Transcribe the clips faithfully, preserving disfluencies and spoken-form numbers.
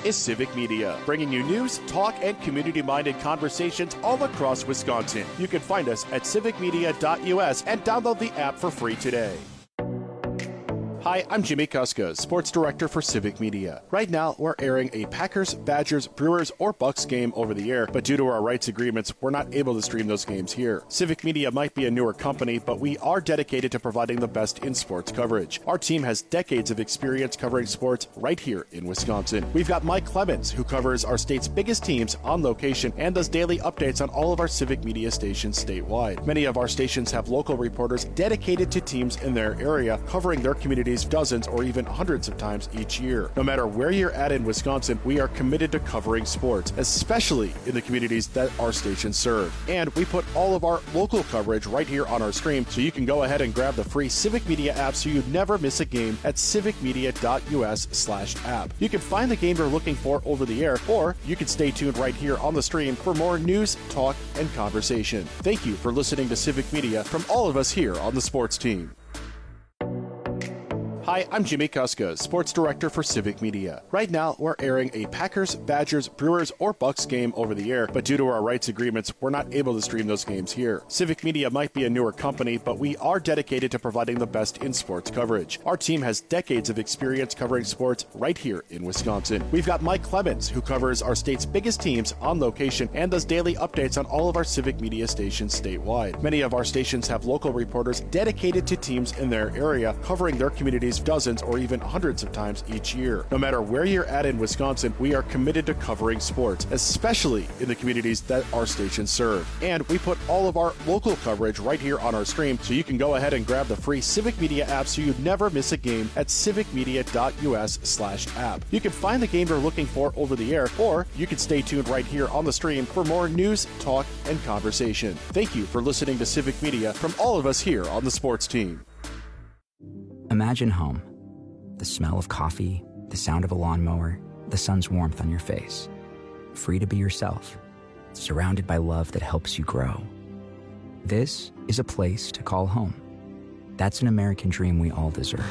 This is Civic Media, bringing you news, talk, and community-minded conversations all across Wisconsin. You can find us at civic media dot U S and download the app for free today. Hi, I'm Jimmy Kuska, Sports Director for Civic Media. Right now, we're airing a Packers, Badgers, Brewers, or Bucks game over the air, but due to our rights agreements, we're not able to stream those games here. Civic Media might be a newer company, but we are dedicated to providing the best in sports coverage. Our team has decades of experience covering sports right here in Wisconsin. We've got Mike Clemens, who covers our state's biggest teams on location and does daily updates on all of our Civic Media stations statewide. Many of our stations have local reporters dedicated to teams in their area, covering their communities dozens or even hundreds of times each year. No matter where you're at in Wisconsin, we are committed to covering sports, especially in the communities that our stations serve. And we put all of our local coverage right here on our stream, so you can go ahead and grab the free Civic Media app so you never miss a game at civic media dot U S slash app. You can find the game you're looking for over the air, or you can stay tuned right here on the stream for more news, talk, and conversation. Thank you for listening to Civic Media from all of us here on the sports team. Hi, I'm Jimmy Kuska, Sports Director for Civic Media. Right now, we're airing a Packers, Badgers, Brewers, or Bucks game over the air, but due to our rights agreements, we're not able to stream those games here. Civic Media might be a newer company, but we are dedicated to providing the best in sports coverage. Our team has decades of experience covering sports right here in Wisconsin. We've got Mike Clemens, who covers our state's biggest teams on location and does daily updates on all of our Civic Media stations statewide. Many of our stations have local reporters dedicated to teams in their area, covering their communities dozens or even hundreds of times each year. No matter where you're at in Wisconsin, we are committed to covering sports, especially in the communities that our stations serve. And we put all of our local coverage right here on our stream, so you can go ahead and grab the free Civic Media app so you never miss a game at civic media dot U S slash app. You can find the game you're looking for over the air, or you can stay tuned right here on the stream for more news, talk, and conversation. Thank you for listening to Civic Media from all of us here on the sports team. Imagine home. The smell of coffee, the sound of a lawnmower, the sun's warmth on your face. Free to be yourself, surrounded by love that helps you grow. This is a place to call home. That's an American dream we all deserve.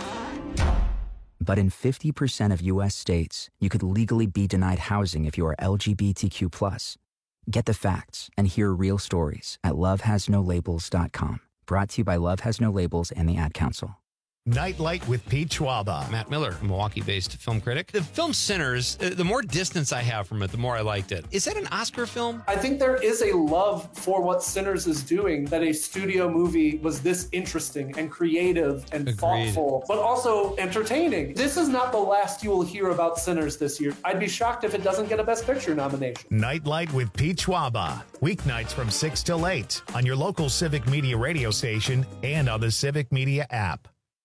But in fifty percent of U S states, you could legally be denied housing if you are L G B T Q plus. Get the facts and hear real stories at love has no labels dot com. Brought to you by Love Has No Labels and the Ad Council. Nightlight with Pete Schwaba. Matt Miller, a Milwaukee-based film critic. The film Sinners, uh, the more distance I have from it, the more I liked it. Is that an Oscar film? I think there is a love for what Sinners is doing, that a studio movie was this interesting and creative and Agreed. thoughtful, but also entertaining. This is not the last you will hear about Sinners this year. I'd be shocked if it doesn't get a Best Picture nomination. Nightlight with Pete Schwaba. Weeknights from six till eight on your local Civic Media radio station and on the Civic Media app.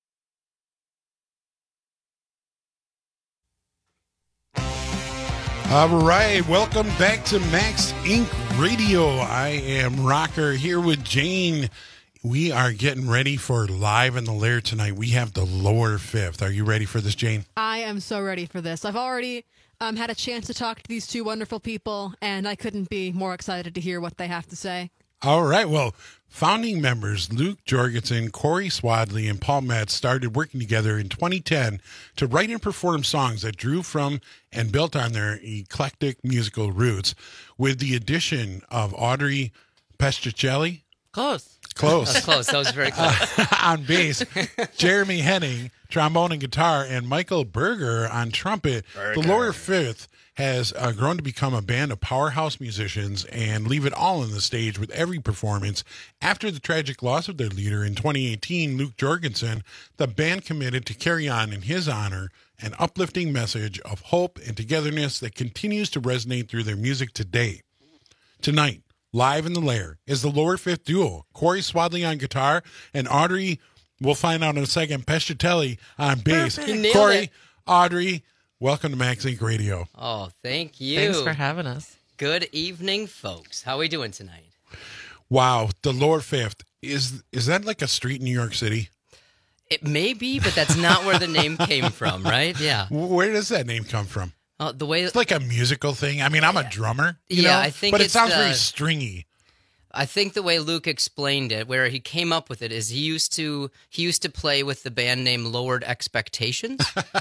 All right, welcome back to Max Incorporated. Radio. I am Rocker here with Jane. We are getting ready for Live in the Lair tonight. We have the Lower Fifth. Are you ready for this, Jane? I am so ready for this. I've already um, had a chance to talk to these two wonderful people, and I couldn't be more excited to hear what they have to say. All right, well, founding members Luke Jorgensen, Corey Swadley, and Paul Metz started working together in twenty ten to write and perform songs that drew from and built on their eclectic musical roots, with the addition of Audrey Pescicelli. Close. Close. That was close. That was very close. Uh, on bass, Jeremy Henning, trombone and guitar, and Michael Berger on trumpet. Berger. The Lower Fifth has uh, grown to become a band of powerhouse musicians and leave it all on the stage with every performance. After the tragic loss of their leader in twenty eighteen, Luke Jorgensen, the band committed to carry on in his honor an uplifting message of hope and togetherness that continues to resonate through their music today. Tonight, Live in the Lair is the Lower Fifth duo, Corey Swadley on guitar and Audrey, we'll find out in a second, Pescicelli on bass. Corey, it. Audrey, welcome to Max Inc Radio. Oh, thank you. Thanks for having us. Good evening, folks. How are we doing tonight? Wow, the Lower Fifth. Is is that like a street in New York City? It may be, but that's not where the name came from, right? Yeah. Where does that name come from? Uh, the way It's like a musical thing. I mean, I'm a drummer, you yeah, know, I think but it it's sounds the- very stringy. I think the way Luke explained it, where he came up with it, is he used to he used to play with the band name Lowered Expectations.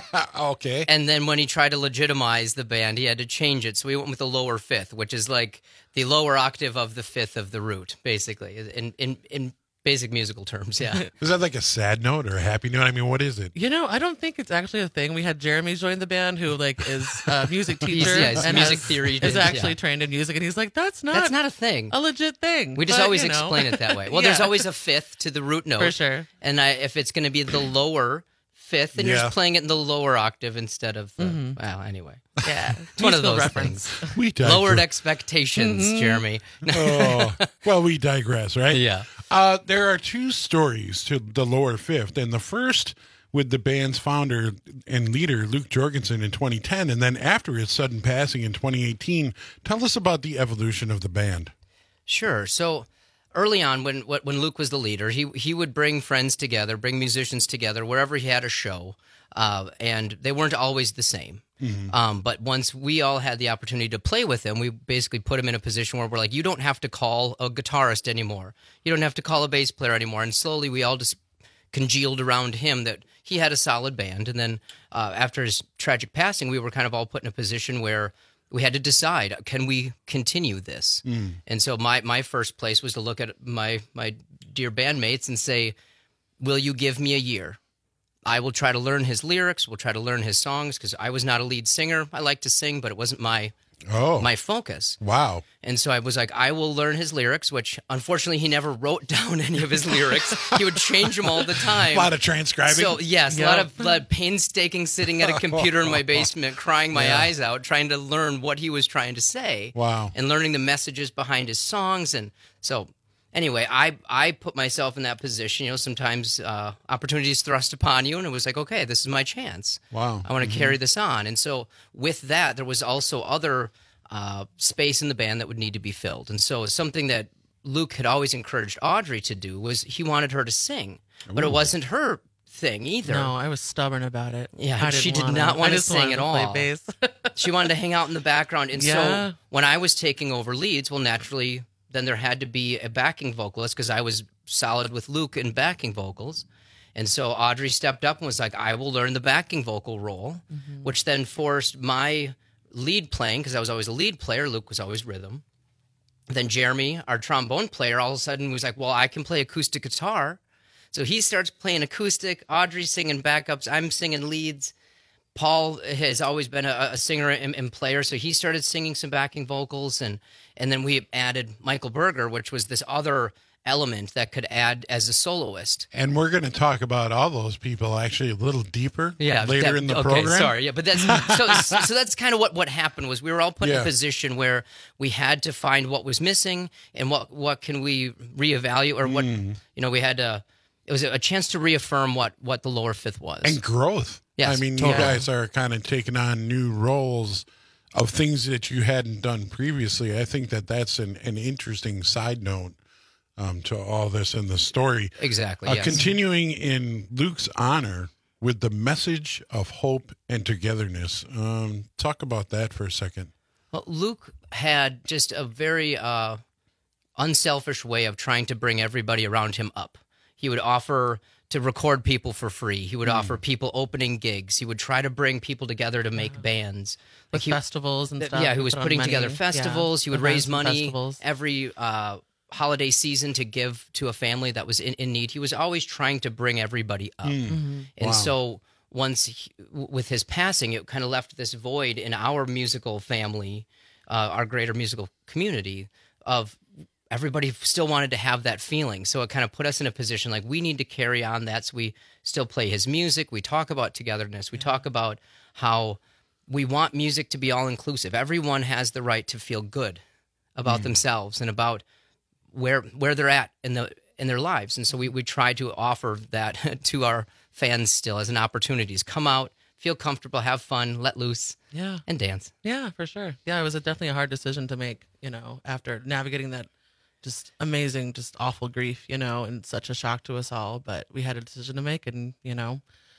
Okay. And then when he tried to legitimize the band, he had to change it. So he went with the lower fifth, which is like the lower octave of the fifth of the root, basically, in in, in basic musical terms, yeah. Is that like a sad note or a happy note? I mean, what is it? You know, I don't think it's actually a thing. We had Jeremy join the band, who like is a music teacher yeah, he's and music has- theory. is yeah. actually trained in music, and he's like, "That's not That's not a thing. a legit thing." We just But, always you know. explain it that way. Well, there's Yeah. always a fifth to the root note. For sure. And I, if it's going to be the lower fifth, then you're Yeah. just playing it in the lower octave instead of the... Mm-hmm. Well, anyway. Yeah, It's one of musical those reference. things. We digress. Lowered expectations, Jeremy. Oh, well, we digress, right? Yeah. Uh, there are two stories to the lower fifth, and the first with the band's founder and leader, Luke Jorgensen, in twenty ten, and then after his sudden passing in twenty eighteen. Tell us about the evolution of the band. Sure. So early on, when when Luke was the leader, he he would bring friends together, bring musicians together wherever he had a show, uh, and they weren't always the same. Mm-hmm. Um, but once we all had the opportunity to play with him, we basically put him in a position where we're like, you don't have to call a guitarist anymore. You don't have to call a bass player anymore. And slowly we all just congealed around him that he had a solid band. And then uh, after his tragic passing, we were kind of all put in a position where we had to decide, can we continue this? Mm. And so my, my first place was to look at my, my dear bandmates and say, will you give me a year? I will try to learn his lyrics. We'll try to learn his songs, because I was not a lead singer. I like to sing, but it wasn't my Oh, my focus. wow. And so I was like, I will learn his lyrics, which unfortunately he never wrote down any of his lyrics. He would change them all the time. A lot of transcribing. So yes, Yep. a lot of lot of painstaking sitting at a computer in my basement, crying my Yeah. eyes out, trying to learn what he was trying to say. Wow. And learning the messages behind his songs. And so anyway, I, I put myself in that position. You know, sometimes uh, opportunities thrust upon you, and it was like, okay, this is my chance. Wow. I want to carry this on. And so with that, there was also other uh, space in the band that would need to be filled. And so something that Luke had always encouraged Audrey to do was he wanted her to sing, but it wasn't her thing either. No, I was stubborn about it. Yeah, I didn't she did wanna- not wanna I just sing wanted at to play all. bass. She wanted to hang out in the background. And Yeah. so when I was taking over leads, well, naturally, then there had to be a backing vocalist because I was solid with Luke in backing vocals. And so Audrey stepped up and was like, I will learn the backing vocal role, Mm-hmm. which then forced my lead playing, because I was always a lead player. Luke was always rhythm. Then Jeremy, our trombone player, all of a sudden was like, well, I can play acoustic guitar. So he starts playing acoustic. Audrey's singing backups. I'm singing leads. Paul has always been a, a singer and, and player, so he started singing some backing vocals, and and then we added Michael Berger, which was this other element that could add as a soloist. And we're going to talk about all those people actually a little deeper later that- in the okay, program. Sorry, yeah, but that's so. So that's kind of what what happened was we were all put in Yeah. a position where we had to find what was missing and what what can we reevaluate, or what Mm. you know we had to. It was a chance to reaffirm what what the lower fifth was. And growth. Yes, I mean, totally. you guys are kind of taking on new roles of things that you hadn't done previously. I think that that's an, an interesting side note um, to all this in the story. Exactly. Uh, yes. Continuing in Luke's honor with the message of hope and togetherness. Um, talk about that for a second. Well, Luke had just a very uh, unselfish way of trying to bring everybody around him up. He would offer to record people for free. He would Hmm. offer people opening gigs. He would try to bring people together to make bands. With he- festivals and th- stuff. Yeah, who was put on putting many- together yeah, festivals. He would events raise and money festivals. every uh, holiday season to give to a family that was in, in need. He was always trying to bring everybody up. Mm-hmm. And Wow. so once, he, w- with his passing, it kind of left this void in our musical family, uh, our greater musical community, of everybody still wanted to have that feeling. So it kind of put us in a position like we need to carry on that. So we still play his music. We talk about togetherness. We talk about how we want music to be all inclusive. Everyone has the right to feel good about themselves and about where where they're at in the in their lives. And so we, we try to offer that to our fans still as an opportunity. Come out, feel comfortable, have fun, let loose, Yeah. and dance. Yeah, for sure. Yeah, it was a, definitely a hard decision to make, you know, after navigating that just amazing, just awful grief, you know, and such a shock to us all. But we had a decision to make, and, you know,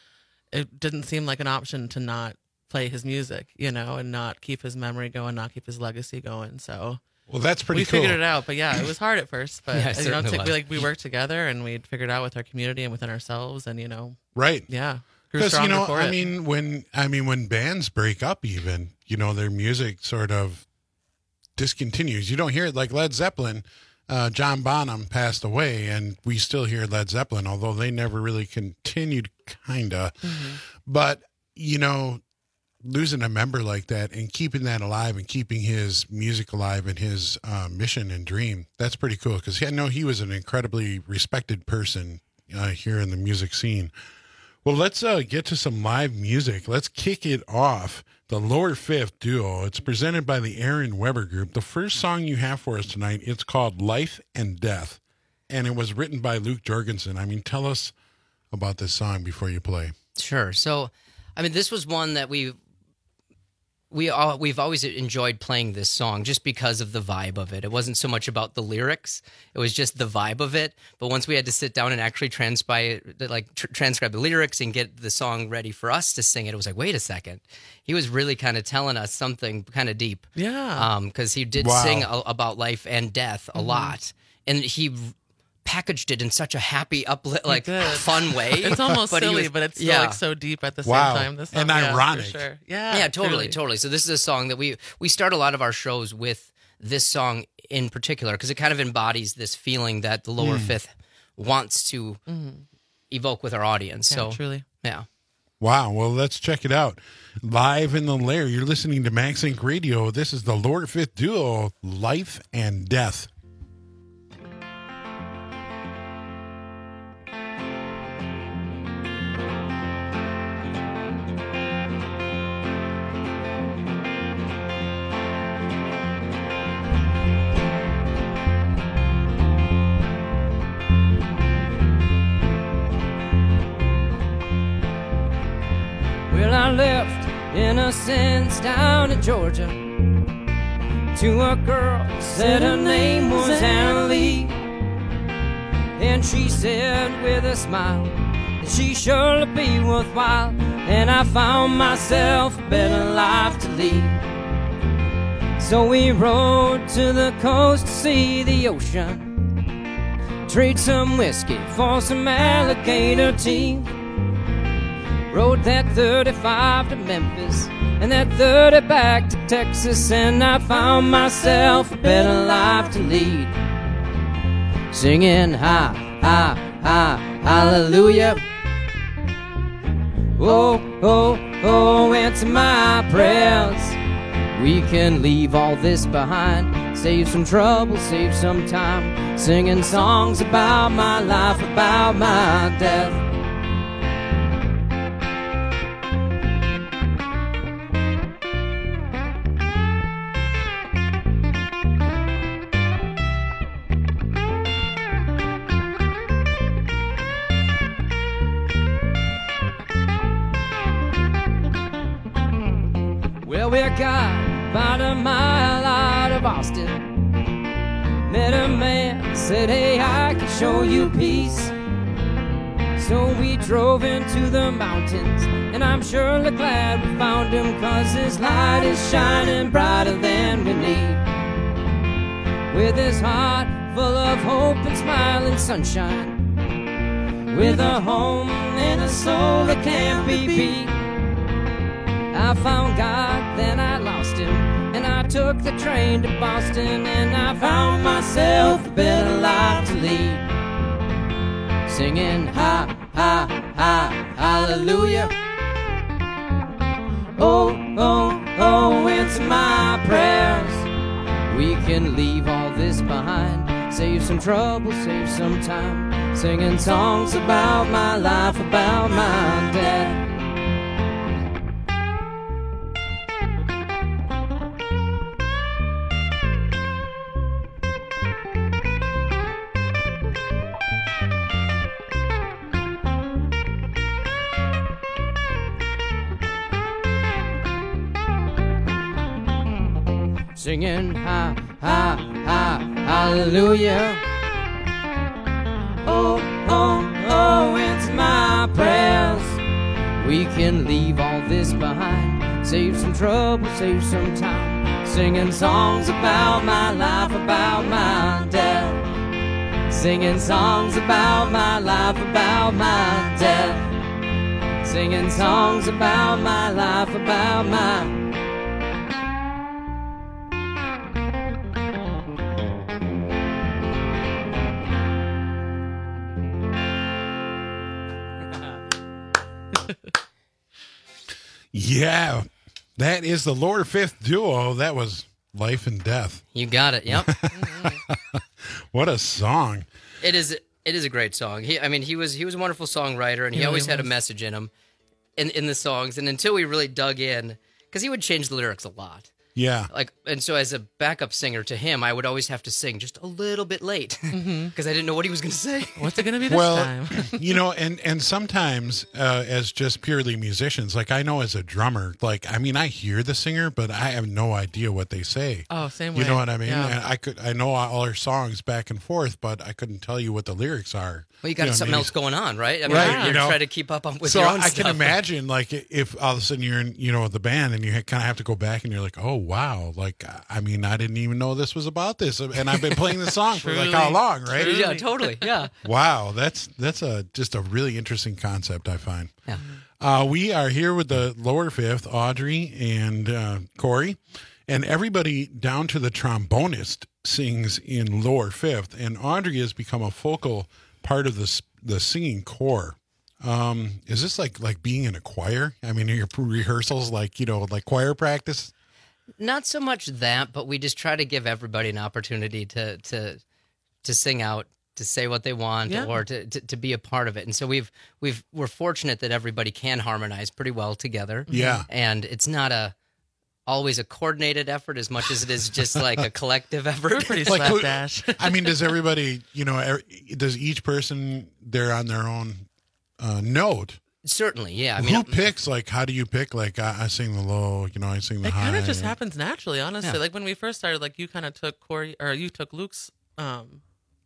it didn't seem like an option to not play his music, you know, and not keep his memory going, not keep his legacy going. So Well, that's pretty we cool. figured it out, but yeah, it was hard at first. But Yeah, it you know, certainly it's like, we, was. like we worked together and we'd figured it out with our community and within ourselves, and you know, Right. yeah, grew Because, you stronger know, for I it. mean, when I mean when bands break up, even, you know, their music sort of discontinues. You don't hear it like Led Zeppelin. Uh, John Bonham passed away, and we still hear Led Zeppelin, although they never really continued, kinda. Mm-hmm. But, you know, losing a member like that and keeping that alive and keeping his music alive and his uh, mission and dream, that's pretty cool. Because I know he was an incredibly respected person uh, here in the music scene. Well, let's uh, get to some live music. Let's kick it off. The Lower Fifth Duo. It's presented by the Aaron Weber Group. The first song you have for us tonight, it's called Life and Death, and it was written by Luke Jorgensen. I mean, tell us about this song before you play. Sure. So, I mean, this was one that we we all we've always enjoyed playing this song just because of the vibe of it. It wasn't so much about the lyrics; it was just the vibe of it. But once we had to sit down and actually transcribe, like tr- transcribe the lyrics and get the song ready for us to sing it, it was like, wait a second, he was really kind of telling us something kind of deep. yeah, Um, because he did Wow. sing a- about life and death a Mm-hmm. lot, and he packaged it in such a happy, uplit, like did. fun way. it's almost But he silly, was- but it's still yeah. like so deep at the Wow. same time. This And song, yeah, for ironic. sure. Yeah, Yeah, totally, truly. totally. So this is a song that we we start a lot of our shows with this song in particular because it kind of embodies this feeling that the Lower Fifth wants to evoke with our audience. Mm-hmm. Yeah, so truly. yeah. Wow. Well, let's check it out. Live in the Lair. You're listening to Max Inc Radio. This is the Lower Fifth Duo, Life and Death. Well, I left innocence down in Georgia to a girl, said her name was Anna Lee. And she said with a smile that she surely be worthwhile. And I found myself a better life to lead. So we rode to the coast to see the ocean, trade some whiskey for some alligator tea. Rode that thirty-five to Memphis and that thirty back to Texas, and I found myself a better life to lead. Singing hi, hi, hi, hallelujah. Oh, oh, oh, answer my prayers. We can leave all this behind, save some trouble, save some time, singing songs about my life, about my death. Well, we got about a mile out of Austin. Met a man, said, hey, I can show you peace. So we drove into the mountains, and I'm surely glad we found him, 'cause his light is shining brighter than we need. With his heart full of hope and smiling sunshine, with a home and a soul that can't be beat. I found God, then I lost him, and I took the train to Boston, and I found myself a better life to lead. Singing hi, hi, hi, hallelujah. Oh, oh, oh, answer my prayers. We can leave all this behind, save some trouble, save some time, singing songs about my life, about my death. Singing hi, hi, hi, hallelujah. Oh, oh, oh, it's my prayers. We can leave all this behind, save some trouble, save some time, Singing songs about my life, about my death. Singing songs about my life, about my death. Singing songs about my life, about my Yeah, that is the Lower Fifth duo. That was Life and Death. You got it. Yep. What a song. It is. It is a great song. He, I mean, he was he was a wonderful songwriter, and he, He always really had a was. message in him, in in the songs. And until we really dug in, because he would change the lyrics a lot. Yeah. Like, and so as a backup singer to him, I would always have to sing just a little bit late because I didn't know what he was going to say. What's it going to be this Well, time? you know, and and sometimes uh, as just purely musicians, like I know as a drummer, like I mean, I hear the singer, but I have no idea what they say. Oh, same way. You know what I mean? Yeah. And I could, I know all our songs back and forth, but I couldn't tell you what the lyrics are. Well, you got know, something maybe- else going on, right? I mean, Right, you're, you you're know. trying to keep up on with So your own I stuff. can imagine, like, if all of a sudden you're in, you know, the band and you kind of have to go back and you're like, oh wow, like I mean, I didn't even know this was about this, and I've been playing the song for like how Truly. long, right? Truly. Yeah, totally. Yeah. Wow, that's that's a just a really interesting concept, I find. Yeah. Uh, we are here with the Lower Fifth, Audrey and uh, Corey, and everybody down to the trombonist sings in Lower Fifth, and Audrey has become a focal part of the s- the singing corps. Um, is this like like being in a choir? I mean, are your rehearsals like you know like choir practice? Not so much that, but we just try to give everybody an opportunity to to to sing out, to say what they want, Yeah. or to, to, to be a part of it. And so we've we've we're fortunate that everybody can harmonize pretty well together. Yeah. And it's not a always a coordinated effort as much as it is just like a collective effort. We're pretty Like who- slapdash. I mean, does everybody you know? er- Does each person they're on their own uh, note? Certainly, yeah. I mean, Who picks? Like, how do you pick? Like, I, I sing the low, you know, I sing the It high. kind of just happens naturally, honestly. Yeah. Like when we first started, like you kind of took Corey or you took Luke's um,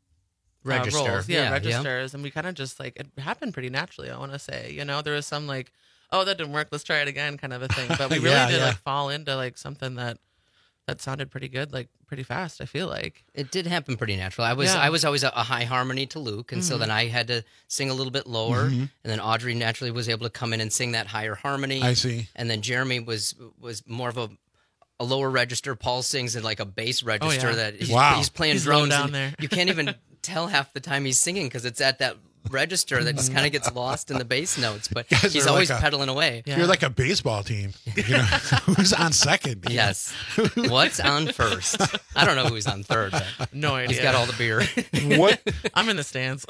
uh, register. roles, yeah, yeah, registers, and we kind of just like it happened pretty naturally. I want to say, you know, there was some like, oh, that didn't work, let's try it again, kind of a thing. But we really Yeah, did yeah. like fall into like something that that sounded pretty good, like pretty fast. I feel like. It did happen pretty natural. I was Yeah. I was always a, a high harmony to Luke, and so then I had to sing a little bit lower, Mm-hmm. and then Audrey naturally was able to come in and sing that higher harmony. I see. And then Jeremy was was more of a a lower register. Paul sings in like a bass register Oh, yeah. that he's, Wow. he's playing He's low drums down and there. you can't even tell half the time he's singing because it's at that register that just kind of gets lost in the bass notes. But Guys he's are always like a- pedaling away. Yeah. You're like a baseball team. You know, who's on second? Yes. What's on first? I don't know who's on third. But No idea. he's got all the beer. What I'm in the stands.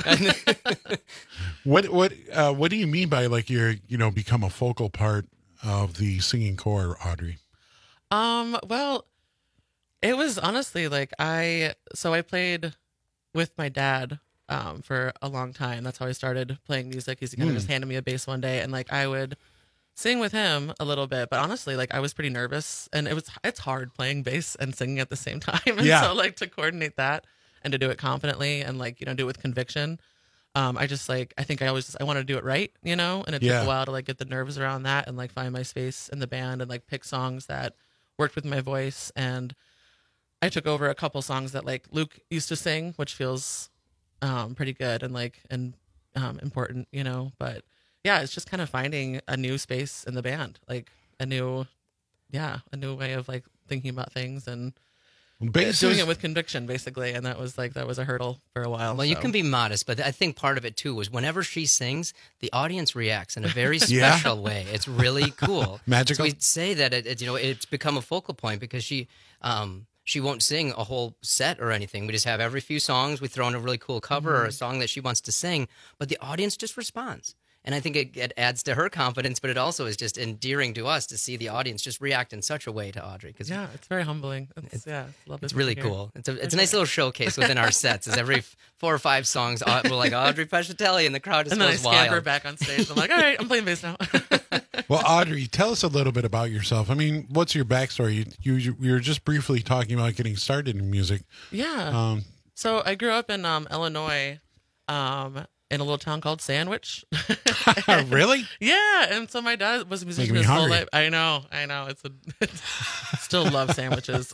what what uh, what do you mean by like you're you know become a focal part of the singing corps, Audrey? Um, well, it was honestly like I so I played with my dad um for a long time. That's how I started playing music. He's kind of just handed me a bass one day and like I would sing with him a little bit, but honestly like I was pretty nervous and it was it's hard playing bass and singing at the same time. And Yeah. so like to coordinate that and to do it confidently and like, you know, do it with conviction. Um, I just like I think I always just, I want to do it right, you know, and it Yeah. took a while to like get the nerves around that and like find my space in the band and like pick songs that worked with my voice. And I took over a couple songs that like Luke used to sing, which feels um, pretty good and like and um, important, you know. But yeah, it's just kind of finding a new space in the band, like a new, yeah, a new way of like thinking about things and Bass doing is- it with conviction, basically. And that was like that was a hurdle for a while. Well, you so. can be modest, but I think part of it too was whenever she sings, the audience reacts in a very Yeah. special way. It's really cool. Magical? So we say that it, it, you know, it's become a focal point because she, um, she won't sing a whole set or anything. We just have every few songs we throw in a really cool cover or a song that she wants to sing, but the audience just responds. And I think it, it adds to her confidence, but it also is just endearing to us to see the audience just react in such a way to Audrey. Because Yeah, it's very humbling. It's, yeah, it's, lovely it's to really hear. cool. It's a it's a nice little showcase within our sets. Is every f- four or five songs uh, we're like Audrey Pescatelli, and the crowd just And then I goes scamper wild. back on stage. I'm like, all right, I'm playing bass now. Well, Audrey, tell us a little bit about yourself. I mean, what's your backstory? You you, you were just briefly talking about getting started in music. yeah. Um, So I grew up in um, Illinois, um, in a little town called Sandwich. Really? Yeah. And so my dad was a musician Making me his whole hungry. life. I know. I know. It's a it's, still love sandwiches.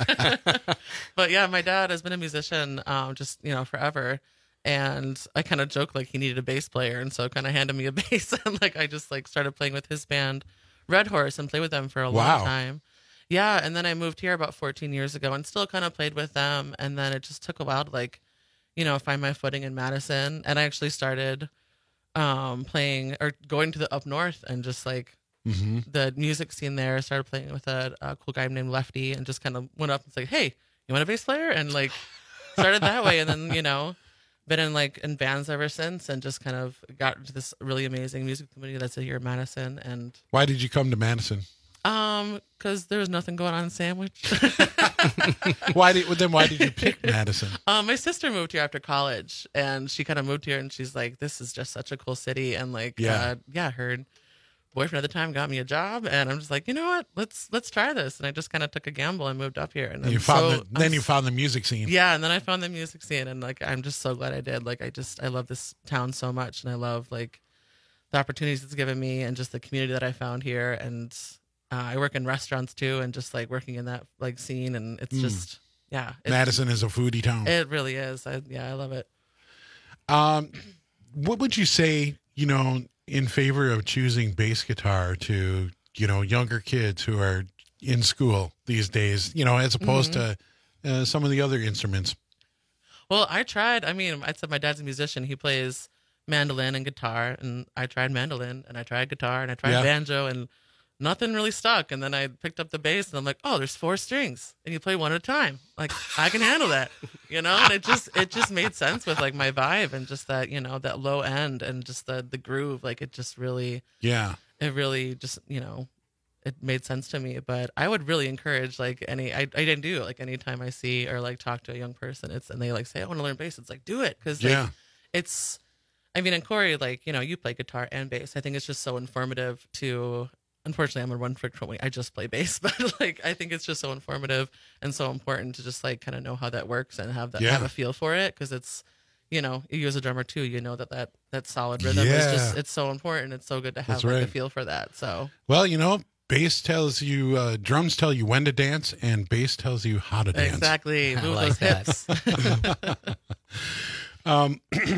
But yeah, my dad has been a musician um, just, you know, forever. And I kind of joked like he needed a bass player. And so kind of handed me a bass. And like I just like started playing with his band, Red Horse, and played with them for a Wow. long time. Yeah. And then I moved here about fourteen years ago and still kind of played with them. And then it just took a while to like, you know, find my footing in Madison. And I actually started um, playing or going to the up north and just like Mm-hmm. the music scene there. I started playing with a, a cool guy named Lefty and just kind of went up and said, hey, you want a bass player? And like started that way. And then, you know, been in like in bands ever since and just kind of got into this really amazing music community that's here in Madison. And Why did you come to Madison? um, because there was nothing going on in Sandwich. Why did then? Why did you pick Madison? Um, my sister moved here after college, and she kind of moved here, and she's like, "This is just such a cool city." And like, Yeah. uh, yeah, her boyfriend at the time got me a job, and I'm just like, you know what? Let's let's try this. And I just kind of took a gamble and moved up here. And And you I'm found so- the, then I'm you found the music scene. Yeah, and then I found the music scene, and like I'm just so glad I did. Like I just I love this town so much, and I love like the opportunities it's given me, and just the community that I found here. And uh, I work in restaurants too, and just like working in that like scene, and it's Mm. just yeah, it's, Madison is a foodie town. It really is. I, yeah, I love it. Um, what would you say, you know, in favor of choosing bass guitar to, you know, younger kids who are in school these days, you know, as opposed Mm-hmm. to uh, some of the other instruments? Well, I tried. I mean, I said my dad's a musician. He plays mandolin and guitar, and I tried mandolin, and I tried guitar, and I tried Yeah. banjo, and nothing really stuck. And then I picked up the bass, and I'm like, oh, there's four strings, and you play one at a time. Like, I can handle that, you know? And it just it just made sense with, like, my vibe and just that, you know, that low end and just the, the groove. Like, it just really, Yeah. it really just, you know, it made sense to me. But I would really encourage like any, I, I didn't do it. Like anytime I see or like talk to a young person, it's, and they like say, I want to learn bass. It's like, do it. Cause like, Yeah. it's, I mean, and Corey, like, you know, you play guitar and bass. I think it's just so informative to, unfortunately, I'm a one trick pony. I just play bass, but like, I think it's just so informative and so important to just like kind of know how that works and have that, Yeah. have a feel for it. Cause it's, you know, you as a drummer too, you know that that, that solid rhythm Yeah. is just, it's so important. It's so good to have That's like right. a feel for that. So Well, you know, bass tells you, uh, drums tell you when to dance, and bass tells you how to dance. exactly. I Move like those that. hips. Um,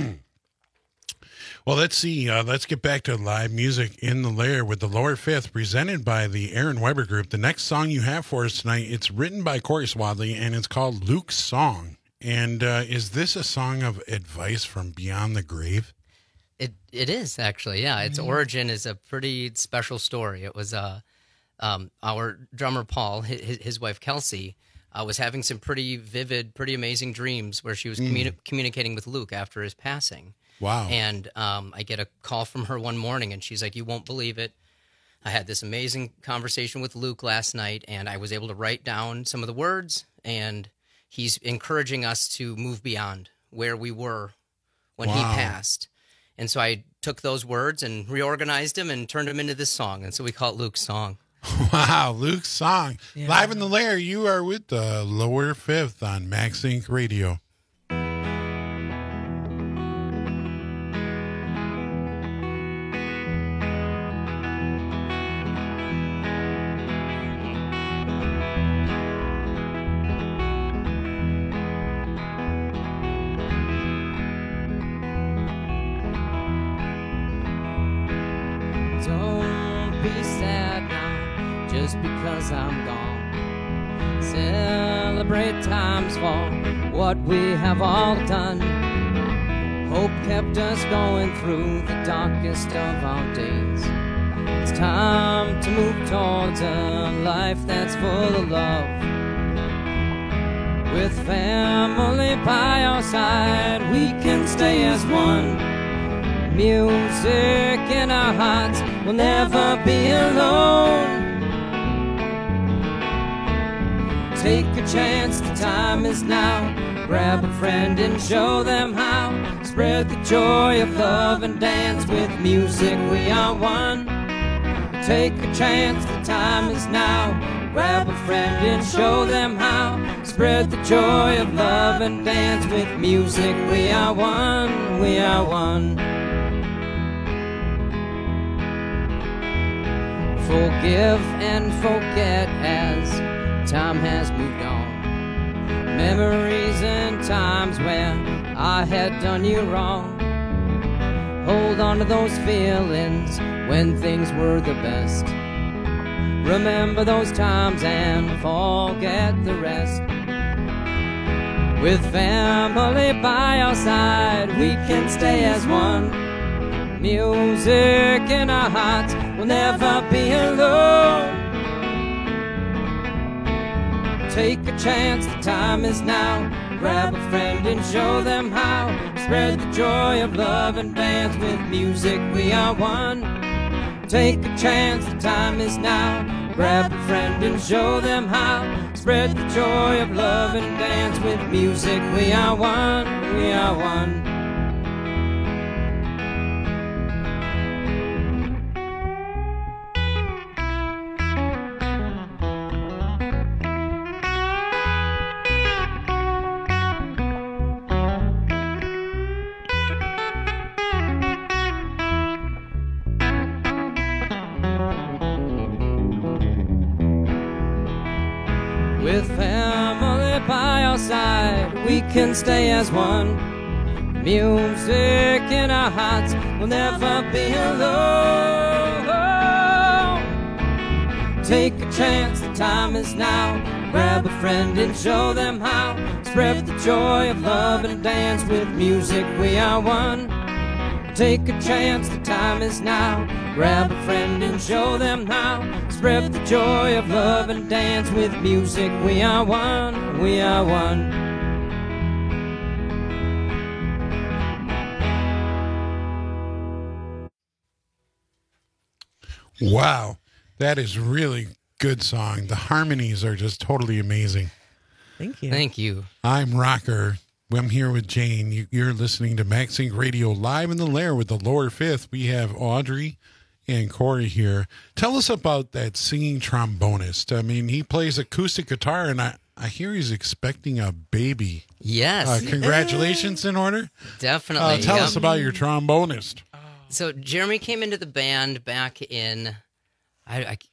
well, let's see. Uh, let's get back to live music in the Lair with the Lower Fifth, presented by the Aaron Weber Group. The next song you have for us tonight, it's written by Corey Swadley, and it's called Luke's Song. And uh, is this a song of advice from beyond the grave? It it is actually, yeah. Its origin is a pretty special story. It was uh, um, our drummer Paul, his, his wife Kelsey, uh, was having some pretty vivid, pretty amazing dreams where she was communi- communicating with Luke after his passing. Wow. And um, I get a call from her one morning, and she's like, "You won't believe it. I had this amazing conversation with Luke last night, and I was able to write down some of the words, and he's encouraging us to move beyond where we were when he Wow. passed." And so I took those words and reorganized them and turned them into this song. And so we call it Luke's Song. Wow, Luke's Song. Yeah. Live in the Lair, you are with the Lower Fifth on Max Inc Radio. Don't be sad now, just because I'm gone. Celebrate times for what we have all done. Hope kept us going through the darkest of our days. It's time to move towards a life that's full of love. With family by our side, we can stay as one. Music in our hearts, we'll never be alone. Take a chance, the time is now. Grab a friend and show them how. Spread the joy of love and dance. With music we are one. Take a chance, the time is now. Grab a friend and show them how. Spread the joy of love and dance with music. We are one, we are one. Forgive and forget as time has moved on. Memories and times where I had done you wrong. Hold on to those feelings when things were the best. Remember those times and forget the rest. With family by our side, we can stay as one. Music in our hearts, we'll never be alone. Take a chance, the time is now. Grab a friend and show them how. Spread the joy of love and dance with music. We are one. Take a chance, the time is now. Grab a friend and show them how. Spread the joy of love and dance with music. We are one, we are one. With family by our side, we can stay as one. Music in our hearts, we'll never be alone. Take a chance, the time is now. Grab a friend and show them how. Spread the joy of love and dance with music. We are one. Take a chance, the time is now. Grab a friend and show them how. Spread the joy of love and dance with music. We are one, we are one. Wow, that is really good song. The harmonies are just totally amazing. Thank you. Thank you. I'm Rocker. I'm here with Jane. You, you're listening to MaxSync Radio live in the Lair with the Lower Fifth. We have Audrey and Corey here. Tell us about that singing trombonist. I mean, he plays acoustic guitar, and I, I hear he's expecting a baby. Yes. Uh, congratulations in order. Definitely. Uh, tell yep. us about your trombonist. So Jeremy came into the band back in, I, I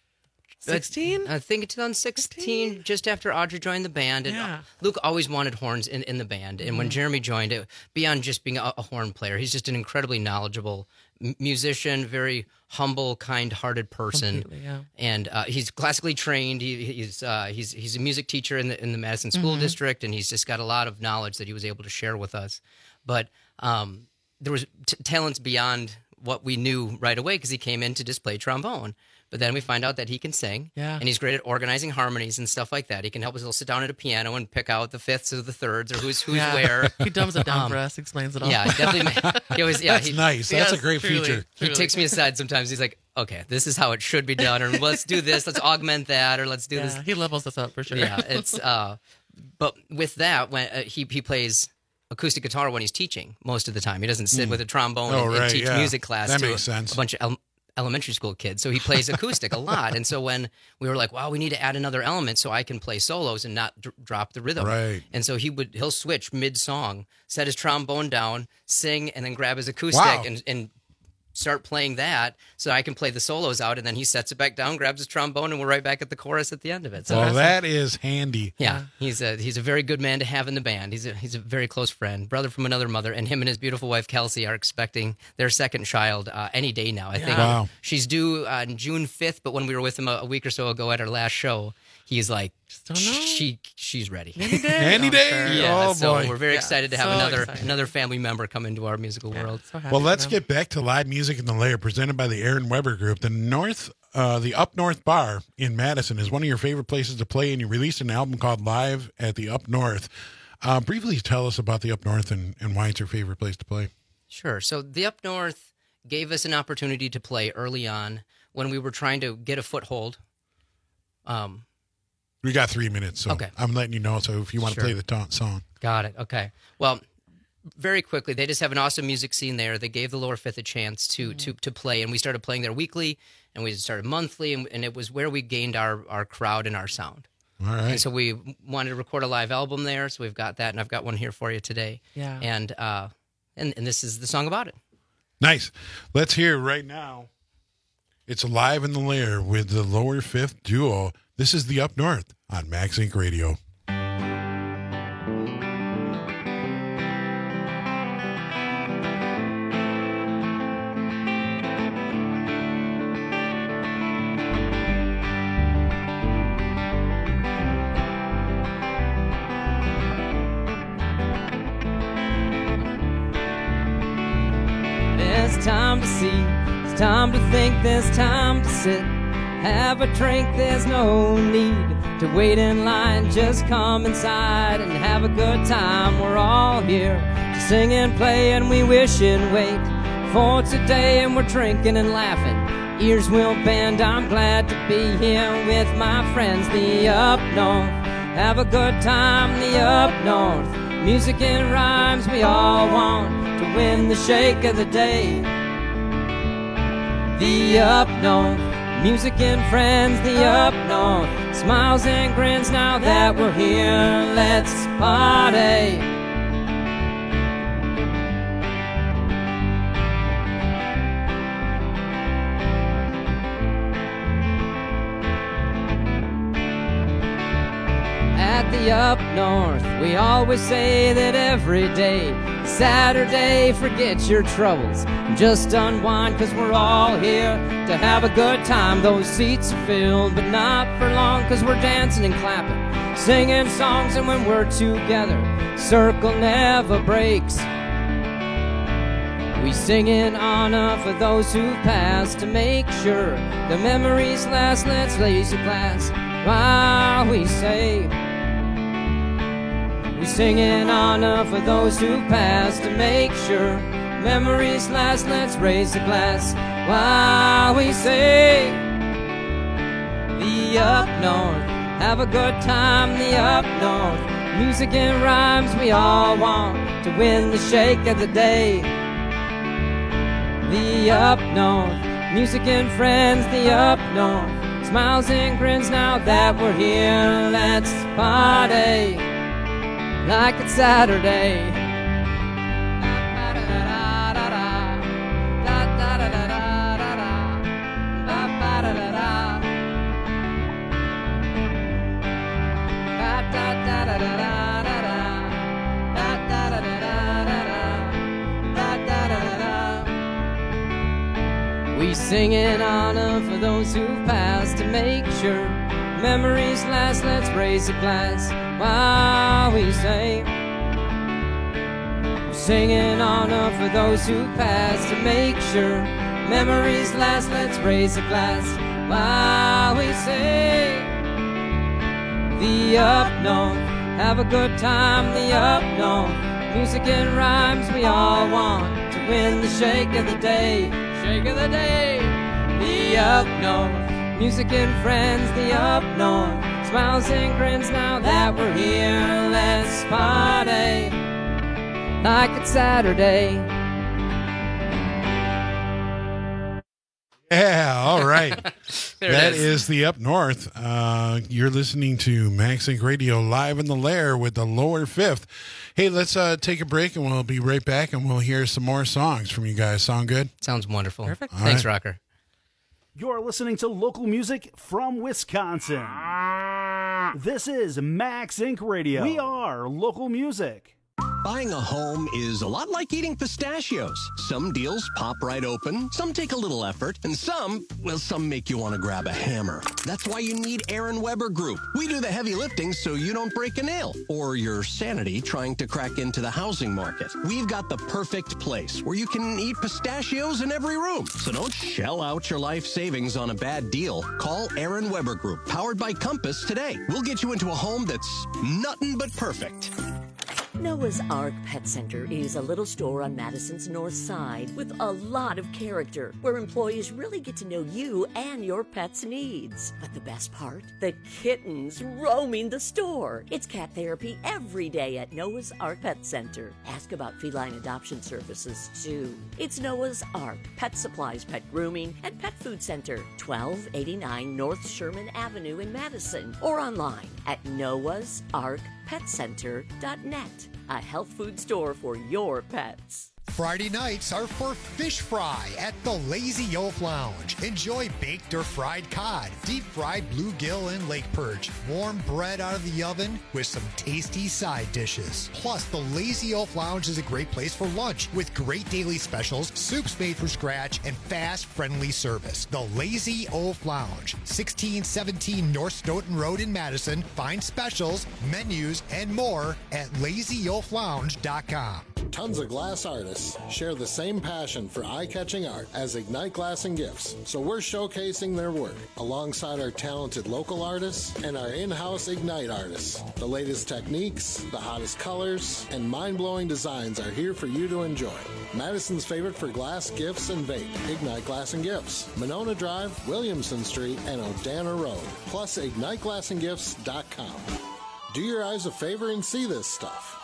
sixteen? I think it's twenty sixteen, fifteen? Just after Audrey joined the band. And yeah. Luke always wanted horns in, in the band. And mm-hmm. when Jeremy joined it, beyond just being a, a horn player, he's just an incredibly knowledgeable m- musician, very humble, kind-hearted person. Yeah. And uh, he's classically trained. He, he's uh, he's he's a music teacher in the in the Madison School mm-hmm. District, and he's just got a lot of knowledge that he was able to share with us. But um, there was t- talents beyond what we knew right away because he came in to just play trombone. But then we find out that he can sing, yeah. and he's great at organizing harmonies and stuff like that. He can help us. He'll sit down at a piano and pick out the fifths or the thirds or who's who's yeah. where. He dumbs it down um, for us, explains it all. Yeah, definitely. He always, yeah, That's he, nice. That's yes, a great truly, feature. He truly. takes me aside sometimes. He's like, "Okay, this is how it should be done, or let's do this. Let's augment that, or let's do yeah, this." He levels us up for sure. Yeah, it's. Uh, but with that, when uh, he he plays acoustic guitar when he's teaching most of the time, he doesn't sit mm. with a trombone oh, and, right, and teach yeah. music class that to makes a, sense. a bunch of ele- elementary school kids. So he plays acoustic a lot. And so when we were like, "Wow, we need to add another element so I can play solos and not d- drop the rhythm," right? And so he would he'll switch mid song, set his trombone down, sing, and then grab his acoustic wow. and and. start playing that so I can play the solos out, and then he sets it back down, grabs his trombone, and we're right back at the chorus at the end of it. So well, that is handy. yeah, he's a he's a very good man to have in the band. He's a he's a very close friend, brother from another mother, and him and his beautiful wife Kelsey are expecting their second child uh, any day now. I Yeah. think Wow. she's due on June fifth, but when we were with him a, a week or so ago at our last show, he's like, Just don't know. she she's ready. Any day. Any I'm day. sure. Yeah, Oh, so boy. we're very Yeah, excited to have so another excited. another family member come into our musical Yeah, world. so happy Well, for let's them. get back to live music in the Lair, presented by the Aaron Weber Group. The North, uh, the Up North Bar in Madison is one of your favorite places to play, and you released an album called Live at the Up North. Uh, briefly tell us about the Up North and, and why it's your favorite place to play. Sure. So the Up North gave us an opportunity to play early on when we were trying to get a foothold. Um, We got three minutes, so Okay. I'm letting you know. So if you want Sure. to play the ta- song, Got it. Okay. Well, very quickly, they just have an awesome music scene there. They gave the Lower Fifth a chance to mm-hmm. to to play, and we started playing there weekly, and we started monthly, and, and it was where we gained our, our crowd and our sound. All right. And so we wanted to record a live album there, so we've got that, and I've got one here for you today. Yeah. And uh, and and this is the song about it. Nice. Let's hear it right now. It's Live in the Lair with the Lower Fifth duo. This is the Up North on Max Inc Radio. There's time to see, there's time to think, there's time to sit, have a drink, there's no need to wait in line, just come inside and have a good time. We're all here to sing and play, and we wish and wait for today, and we're drinking and laughing, ears will bend. I'm glad to be here with my friends, the Up North. Have a good time, the Up North. Music and rhymes we all want to win the shake of the day. The Up North, music and friends, the Up North. Smiles and grins now that we're here, let's party. At the Up North, we always say that every day, Saturday, forget your troubles, just unwind, cause we're all here to have a good time. Those seats are filled, but not for long, cause we're dancing and clapping, singing songs, and when we're together, circle never breaks. We sing in honor for those who've passed, to make sure the memories last. Let's raise a glass while we say, we sing in honor for those who passed, to make sure memories last. Let's raise a glass while we say, the Up North. Have a good time, the Up North. Music and rhymes we all want to win the shake of the day. The Up North. Music and friends, the Up North. Smiles and grins now that we're here, let's party like it's Saturday. We sing in honor for those who've passed, to make sure memories last. Let's raise a glass while we say, we sing in honor for those who passed, to make sure memories last. Let's raise a glass while we say, the Up North. Have a good time, the Up North. Music and rhymes we all want to win the shake of the day. Shake of the day, the Up North. Music and friends, the Up North. Smiles and grins now that we're here, let's party like it's Saturday. Yeah, all right. That is. is the Up North. Uh, you're listening to Max Inc Radio live in the Lair with the Lower Fifth. Hey, let's uh, take a break, and we'll be right back, and we'll hear some more songs from you guys. Sound good? Sounds wonderful. Perfect. All Thanks, right. Rocker. You're listening to local music from Wisconsin. This is Max Inc Radio. We are local music. Buying a home is a lot like eating pistachios. Some deals pop right open, some take a little effort, and some, well, some make you want to grab a hammer. That's why you need Aaron Weber Group. We do the heavy lifting so you don't break a nail or your sanity trying to crack into the housing market. We've got the perfect place where you can eat pistachios in every room. So don't shell out your life savings on a bad deal. Call Aaron Weber Group, powered by Compass, today. We'll get you into a home that's nothing but perfect. Noah's Ark Pet Center is a little store on Madison's north side with a lot of character, where employees really get to know you and your pet's needs. But the best part? The kittens roaming the store. It's cat therapy every day at Noah's Ark Pet Center. Ask about feline adoption services, too. It's Noah's Ark Pet Supplies, Pet Grooming, and Pet Food Center, twelve eighty-nine North Sherman Avenue in Madison, or online at noahs ark pet center dot net. A health food store for your pets. Friday nights are for fish fry at the Lazy Oaf Lounge. Enjoy baked or fried cod, deep fried bluegill and lake perch, warm bread out of the oven with some tasty side dishes. Plus, the Lazy Oaf Lounge is a great place for lunch with great daily specials, soups made from scratch, and fast, friendly service. The Lazy Oaf Lounge, sixteen seventeen North Stoughton Road in Madison. Find specials, menus, and more at lazy oaf lounge dot com. Tons of glass artists share the same passion for eye-catching art as Ignite Glass and Gifts, so we're showcasing their work alongside our talented local artists and our in-house Ignite artists. The latest techniques, the hottest colors, and mind-blowing designs are here for you to enjoy. Madison's favorite for glass, gifts, and vape, Ignite Glass and Gifts, Monona Drive, Williamson Street, and Odana Road, plus ignite glass and gifts dot com. Do your eyes a favor and see this stuff.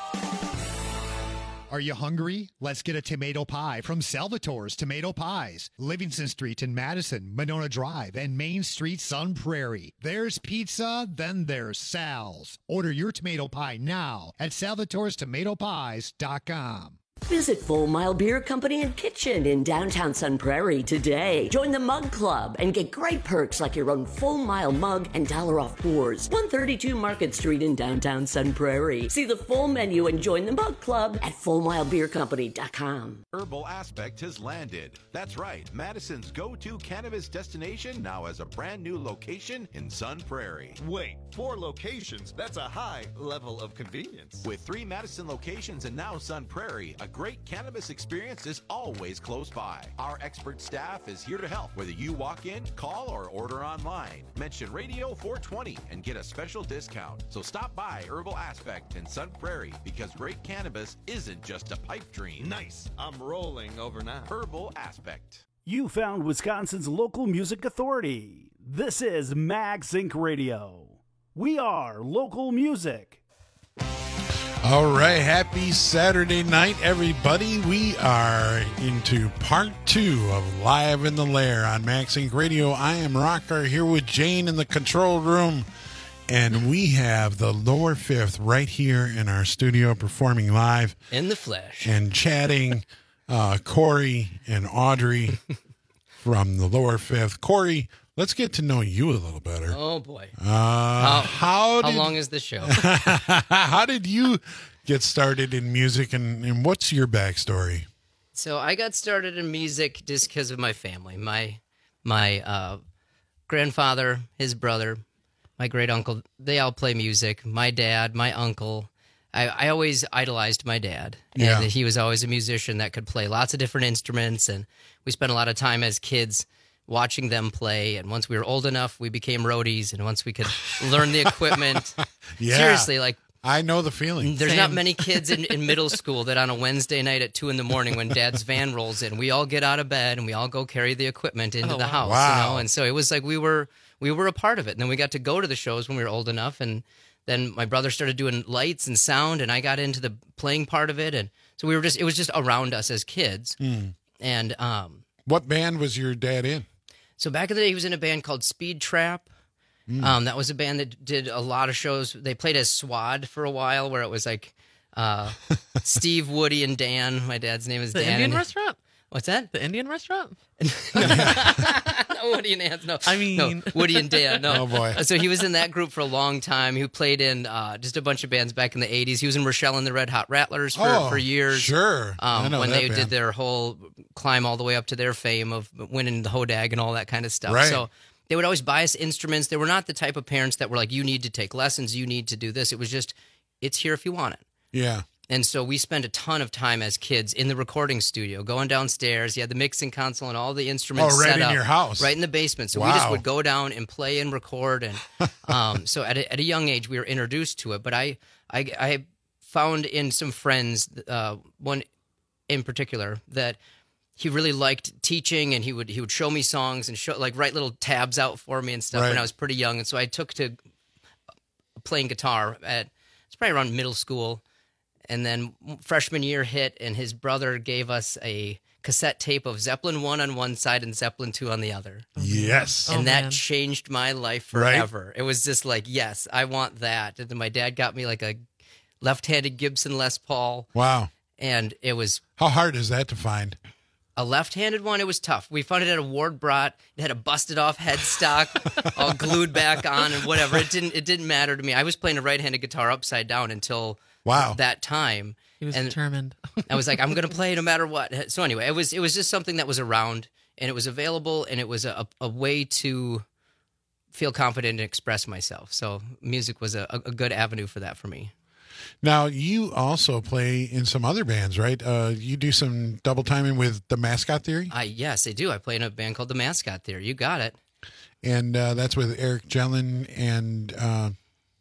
Are you hungry? Let's get a tomato pie from Salvatore's Tomato Pies. Livingston Street in Madison, Monona Drive, and Main Street, Sun Prairie. There's pizza, then there's Sal's. Order your tomato pie now at salvatores tomato pies dot com. Visit Full Mile Beer Company and Kitchen in downtown Sun Prairie today. Join the Mug Club and get great perks like your own Full Mile mug and dollar off pours. one thirty-two Market Street in downtown Sun Prairie. See the full menu and join the Mug Club at full mile beer company dot com. Herbal Aspect has landed. That's right. Madison's go-to cannabis destination now has a brand new location in Sun Prairie. Wait, four locations? That's a high level of convenience. With three Madison locations and now Sun Prairie, a great cannabis experience is always close by. Our expert staff is here to help, whether you walk in, call, or order online. Mention Radio four twenty and get a special discount. So stop by Herbal Aspect in Sun Prairie, because great cannabis isn't just a pipe dream. Nice. I'm rolling over now. Herbal Aspect. You found Wisconsin's local music authority. This is MagSync Radio. We are local music. All right, happy Saturday night, everybody. We are into part two of Live in the Lair on MagSync Radio. I am Rocker here with Jane in the control room, and we have the Lower Fifth right here in our studio performing live. In the flesh. And chatting, uh, Corey and Audrey from the Lower Fifth. Corey, let's get to know you a little better. Oh, boy. Uh, how, how, how did, long is the show? How did you get started in music, and, and what's your backstory? So I got started in music just because of my family. My my uh, grandfather, his brother, my great uncle, they all play music. My dad, my uncle. I, I always idolized my dad. And Yeah. he was always a musician that could play lots of different instruments. And we spent a lot of time as kids watching them play. And once we were old enough, we became roadies. And once we could learn the equipment, Yeah. seriously, like, I know the feeling. there's Same. not many kids in, in middle school that on a Wednesday night at two in the morning when dad's van rolls in, we all get out of bed and we all go carry the equipment into Oh, the wow. house. Wow. You know? And so it was like we were we were a part of it. And then we got to go to the shows when we were old enough. And then my brother started doing lights and sound, and I got into the playing part of it. And so we were just, it was just around us as kids. Mm. And um, What band was your dad in? so back in the day, he was in a band called Speed Trap. Mm. Um, that was a band that did a lot of shows. They played as SWAD for a while, where it was like uh, Steve, Woody, and Dan. My dad's name is The Dan. Indian and- restaurant? What's that? The Indian restaurant? No, Woody and Dan. No, I mean- no, Woody and Dan. No. Oh, boy. So he was in that group for a long time. He played in uh, just a bunch of bands back in the eighties. He was in Rochelle and the Red Hot Rattlers for, Oh, for years. sure. I Um, know when that they band. did their whole climb all the way up to their fame of winning the Hodag and all that kind of stuff. Right. So they would always buy us instruments. They were not the type of parents that were like, you need to take lessons, you need to do this. It was just, it's here if you want it. Yeah. And so we spent a ton of time as kids in the recording studio, going downstairs. You had the mixing console and all the instruments Oh, right set in up, your house. right in the basement. So we just Wow. would go down and play and record. And um, so at a, at a young age, we were introduced to it. But I, I, I found in some friends, uh, one in particular, that he really liked teaching, and he would he would show me songs and show like write little tabs out for me and stuff Right. when I was pretty young. And so I took to playing guitar at it's probably around middle school, and then freshman year hit, and his brother gave us a cassette tape of Zeppelin one on one side and Zeppelin two on the other. Yes. And Oh, that man. changed my life Right. forever. It was just like, yes, I want that. And then my dad got me like a left-handed Gibson Les Paul, Wow. and it was How hard is that to find? a left-handed one. It was tough. We found it at a Ward Brat. It had a busted-off headstock, all glued back on, and whatever. It didn't. It didn't matter to me. I was playing a right-handed guitar upside down until Wow. that time. He was And determined. I was like, I'm going to play no matter what. So anyway, it was it was just something that was around, and it was available, and it was a, a way to feel confident and express myself. So music was a, a good avenue for that for me. Now, you also play in some other bands, right? Uh, you do some double timing with the Mascot Theory, I yes, I do. I play in a band called the Mascot Theory. You got it. and uh, that's with Eric Jellin and uh,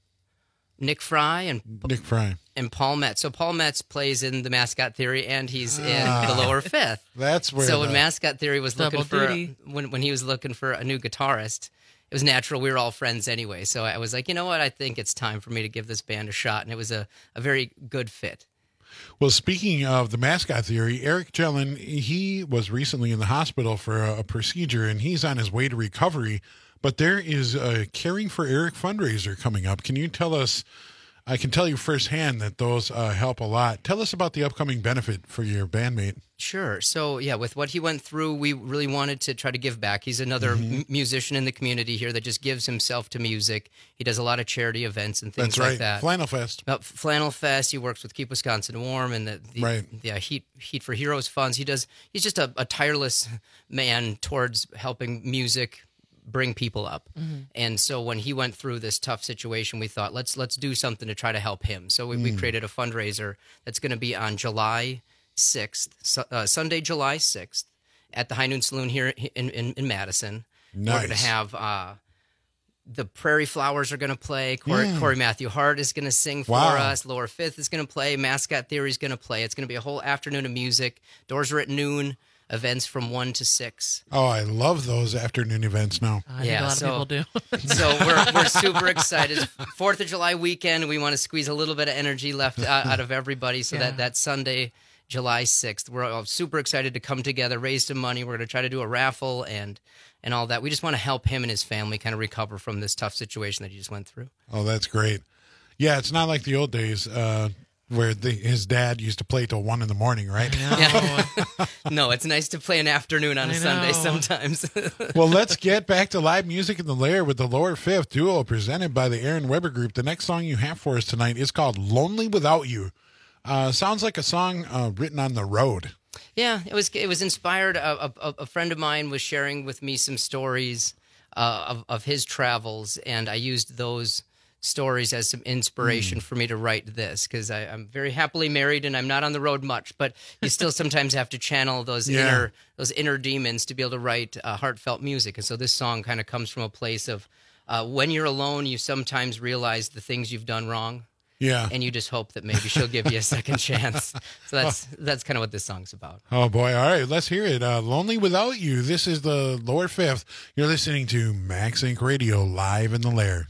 Nick Fry and Nick Fry. and Paul Metz. So Paul Metz plays in the Mascot Theory, and he's in Ah. the Lower Fifth. That's where. So when the- Mascot Theory was Double looking for duty. when when he was looking for a new guitarist, it was natural. We were all friends anyway, so I was like, you know what? I think it's time for me to give this band a shot, and it was a, a very good fit. Well, speaking of the Mascot Theory, Eric Jellin, he was recently in the hospital for a, a procedure, and he's on his way to recovery. But there is a Caring for Eric fundraiser coming up. Can you tell us? I can tell you firsthand that those uh, help a lot. Tell us about the upcoming benefit for your bandmate. Sure. So, yeah, with what he went through, we really wanted to try to give back. He's another m- musician in the community here that just gives himself to music. He does a lot of charity events and things That's right. like that. Flannel Fest. Uh, Flannel Fest. He works with Keep Wisconsin Warm and the, the Right. the uh, Heat Heat for Heroes funds. He does. He's just a, a tireless man towards helping music bring people up. Mhm. And so when he went through this tough situation, we thought let's let's do something to try to help him. So we, we Mm. created a fundraiser that's going to be on July sixth, su- uh, Sunday, July sixth, at the High Noon Saloon here in in, in Madison. We're going to Nice. have. Uh, the Prairie Flowers are going to play. Corey, Mm. Corey Matthew Hart is going to sing for Wow. us. Lower Fifth is going to play. Mascot Theory is going to play. It's going to be a whole afternoon of music. Doors are at noon. Events from one to six. Oh, I love those afternoon events now. I think a lot so, of people do. so we're we're super excited. Fourth of July weekend. We want to squeeze a little bit of energy left out, out of everybody. So Yeah. that that Sunday, July sixth, we're all super excited to come together, raise some money. We're going to try to do a raffle and and all that. We just want to help him and his family kind of recover from this tough situation that he just went through. Oh, that's great. Yeah, it's not like the old days uh, where the, his dad used to play till one in the morning, right? Yeah. No, it's nice to play an afternoon on a I Sunday know. sometimes. Well, let's get back to live music in the Lair with the Lower Fifth duo presented by the Aaron Weber Group. The next song you have for us tonight is called Lonely Without You. Uh, sounds like a song uh, written on the road. Yeah, it was it was inspired. A, a, a friend of mine was sharing with me some stories uh, of of his travels, and I used those stories as some inspiration Mm. for me to write this because I'm very happily married and I'm not on the road much, but you still sometimes have to channel those Yeah. inner those inner demons to be able to write uh, heartfelt music. And so this song kind of comes from a place of uh, when you're alone, you sometimes realize the things you've done wrong. Yeah. And you just hope that maybe she'll give you a second chance. So that's that's kind of what this song's about. Oh, boy. All right, let's hear it. Uh, Lonely Without You. This is the Lower Fifth. You're listening to Max Inc Radio live in the Lair.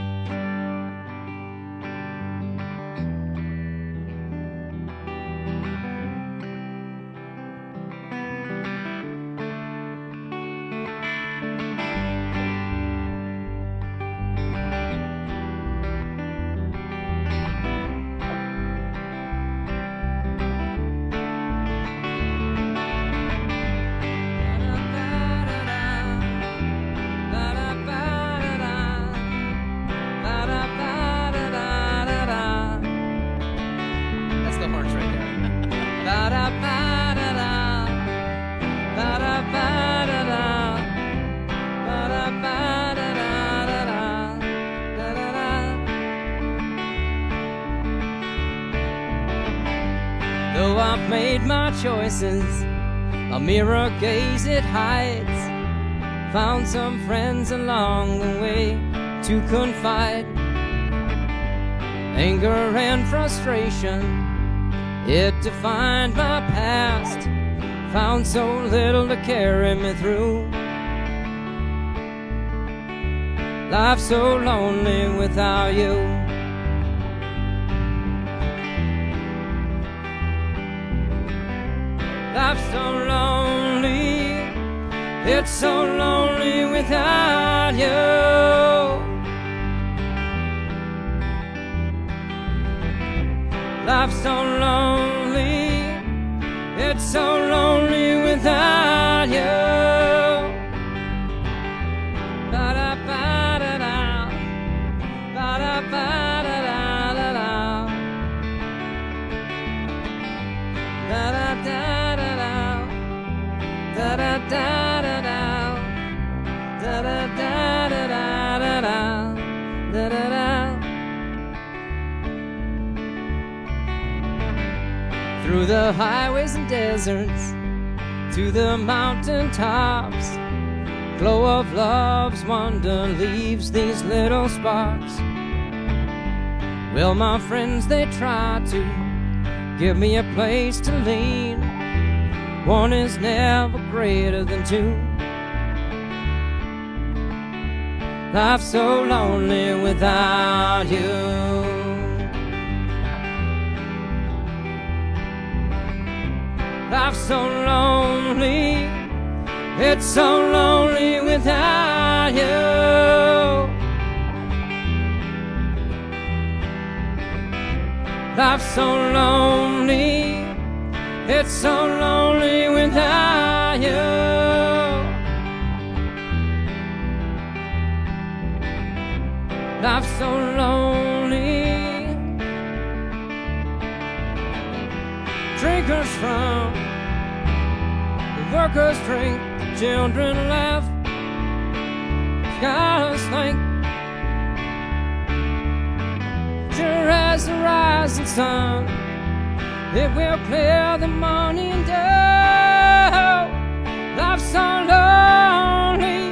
That's the horns right there. Though I've made my choices, a mirror gaze it hides. Found some friends along the way to confide. Anger and frustration, it defined my past. Found so little to carry me through. Life's so lonely without you. Life's so lonely, it's so lonely without you. Life's so lonely, it's so lonely without you. Ba-da-ba-da-da, ba-da-ba-da-da-da-da, da-da-da-da-da, da-da-da-da-da, da-da-da-da-da-da, da-da-da. Through the highways and deserts, to the mountain tops, glow of love's wonder leaves these little sparks. Well, my friends, they try to give me a place to lean. One is never greater than two. Life's so lonely without you. Life's so lonely, it's so lonely without you. Life's so lonely, it's so lonely without you. Life's so lonely. Drinkers from the workers drink, the children laugh. Skies think, sure as the rising sun, it will clear the morning dew. Life's so lonely.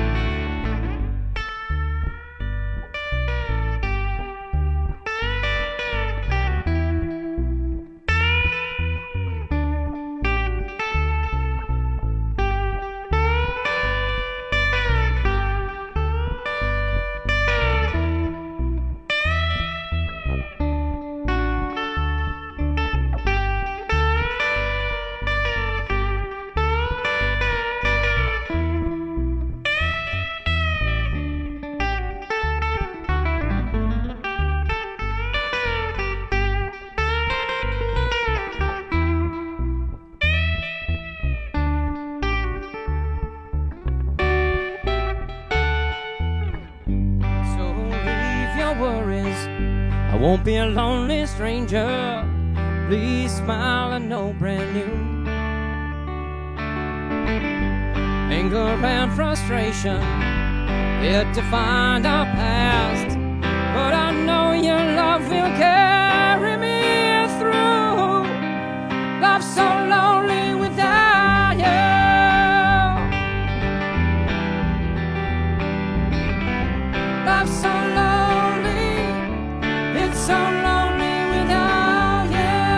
Won't be a lonely stranger. Please smile, I know brand new. Anger and frustration, it defined our past. But I know your love will carry me through. Life's so lonely without you. Life's so lonely. So lonely without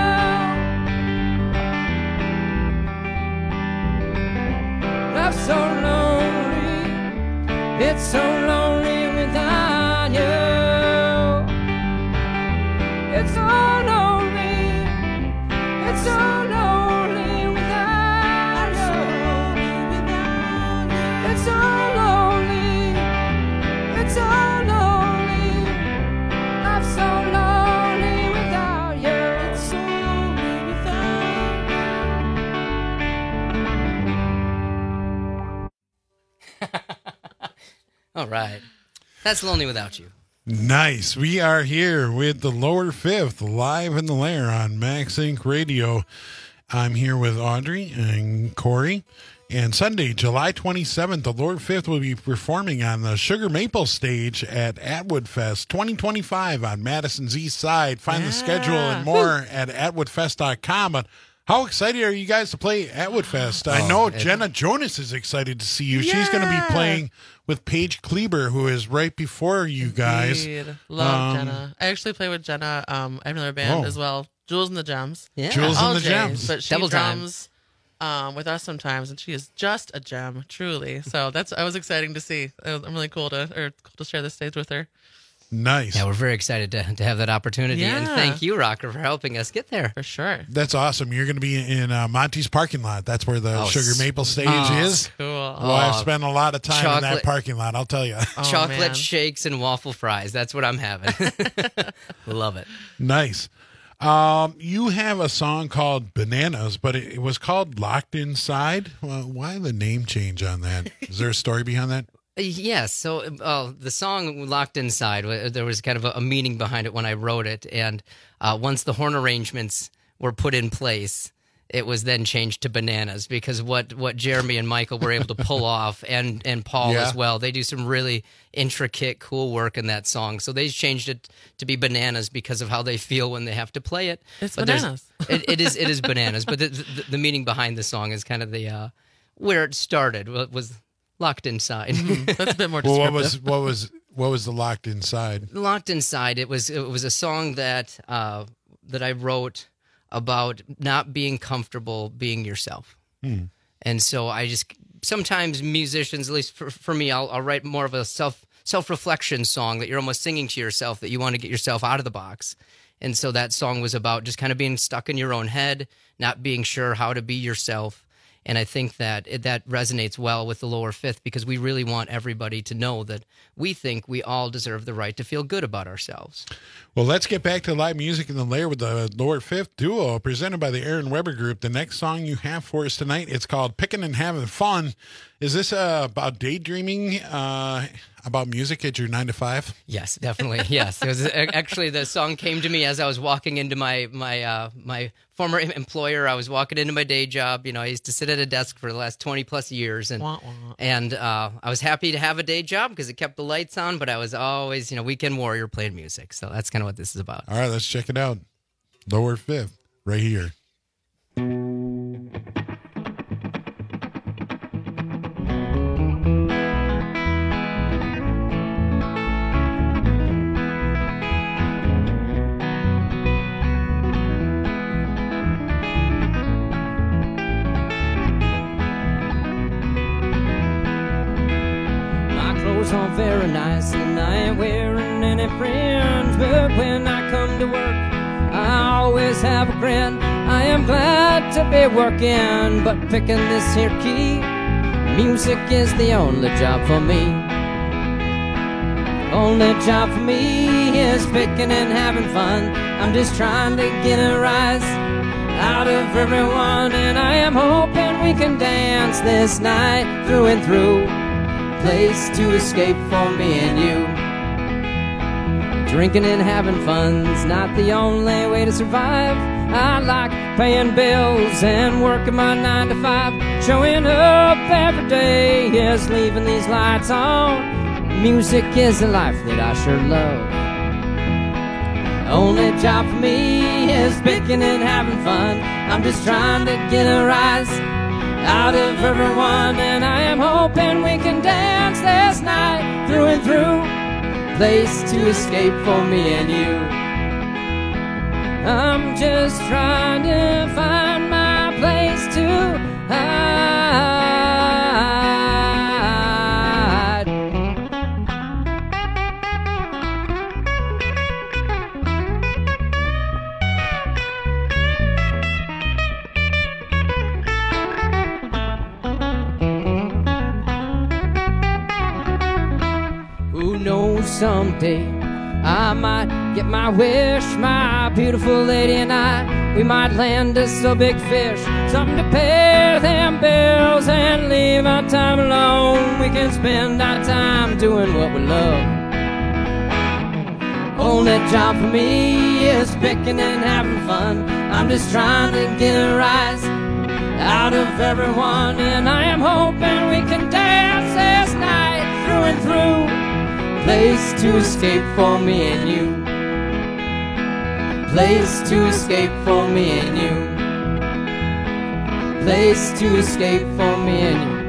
you. Life's so lonely, it's so lonely without you. It's so lonely, it's so lonely without you. It's so lonely, it's so lonely. Life's so lonely without you. It's so lonely without you. All right. That's Lonely Without You. Nice. We are here with the Lower Fifth live in the lair on Max Inc Radio. I'm here with Audrey and Corey. And Sunday, July twenty-seventh, the Lower Fifth will be performing on the Sugar Maple stage at Atwood Fest twenty twenty-five on Madison's East Side. Find yeah. the schedule and more Woo. at atwood fest dot com. But How excited are you guys to play at Woodfest? I Oh, know it- Jenna Jonas is excited to see you. She's going to be playing with Paige Kleber, who is right before you guys. Indeed. Love Um, Jenna. I actually play with Jenna. Um, I have another band Oh. as well, Jules and the Gems. Yeah. Jules and All the J's, Gems. But she Double time. drums um, with us sometimes, and she is just a gem, truly. So that's I was exciting to see. I'm really cool to or cool to share the stage with her. Nice. Yeah, we're very excited to, to have that opportunity. And Yeah. thank you, Rocker, for helping us get there. For sure. That's awesome. You're going to be in uh, Monty's parking lot. That's where the Oh, Sugar Maple stage oh, is. Cool. Well, I've Oh, spent a lot of time in that chocolate- parking lot, I'll tell you. Oh, Chocolate man. shakes and waffle fries. That's what I'm having. Love it. Nice. Um, you have a song called Bananas, but it, it was called Locked Inside. Well, why the name change on that? Is there a story behind that? Yes. So uh, the song Locked Inside, uh, there was kind of a, a meaning behind it when I wrote it. And uh, once the horn arrangements were put in place, it was then changed to Bananas because what, what Jeremy and Michael were able to pull off, and, and Paul Yeah. as well, they do some really intricate, cool work in that song. So they changed it to be Bananas because of how they feel when they have to play it. It's But there's- bananas. it, it is it is Bananas. But the, the, the meaning behind the song is kind of the uh, where it started was, was Locked Inside. That's a bit more Well, descriptive. what was what was what was the Locked Inside? Locked Inside. It was it was a song that uh, that I wrote about not being comfortable being yourself, Hmm. and so I just sometimes musicians, at least for, for me, I'll, I'll write more of a self self reflection song that you're almost singing to yourself that you want to get yourself out of the box, and so that song was about just kind of being stuck in your own head, not being sure how to be yourself. And I think that it, that resonates well with the Lower Fifth because we really want everybody to know that we think we all deserve the right to feel good about ourselves. Well, let's get back to live music in the Lair with the Lower Fifth duo presented by the Aaron Weber Group. The next song you have for us tonight, it's called Pickin' and Having Fun. Is this uh, about daydreaming uh, about music at your nine to five? Yes, definitely. Yes, it was actually the song came to me as I was walking into my my uh, my former employer. I was walking into my day job. You know, I used to sit at a desk for the last twenty plus years, and Wah, wah. and uh, I was happy to have a day job because it kept the lights on. But I was always, you know, weekend warrior playing music. So that's kind of what this is about. All right, let's check it out. Lower Fifth, right here. My clothes are very nice and I ain't wearing any friends, but when I come to work, I always have a grin. I am glad to be working, but picking this here key, music is the only job for me. Only job for me is picking and having fun. I'm just trying to get a rise out of everyone, and I am hoping we can dance this night through and through. Place to escape for me and you. Drinking and having fun's not the only way to survive. I like paying bills and working my nine to five. Showing up every day is leaving these lights on. Music is a life that I sure love. Only job for me is picking and having fun. I'm just trying to get a rise out of everyone, and I am hoping we can dance this night through and through. Place to escape for me and you. I'm just trying to find my place to hide. Who knows, someday I might get my wish. My beautiful lady and I, we might land us a big fish, something to pay them bills and leave our time alone. We can spend our time doing what we love. Only job for me is picking and having fun. I'm just trying to get a rise out of everyone, and I am hoping we can dance this night through and through. Place to escape for me and you. Place to escape for me and you. place to escape for me and you.